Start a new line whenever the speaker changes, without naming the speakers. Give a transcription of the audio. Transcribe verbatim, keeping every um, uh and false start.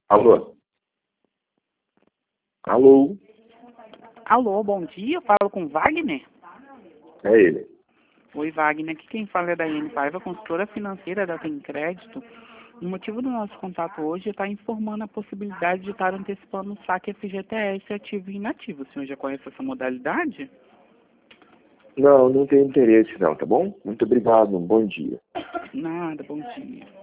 Alô? Alô?
Alô, bom dia, eu falo com Wagner?
É ele.
Oi, Wagner, aqui quem fala é da Daiane Paiva, consultora financeira da Tem Crédito. O motivo do nosso contato hoje é estar informando a possibilidade de estar antecipando o saque F G T S ativo e inativo. O senhor já conhece essa modalidade?
Não, não tenho interesse não, tá bom? Muito obrigado, um bom dia.
Nada, bom dia.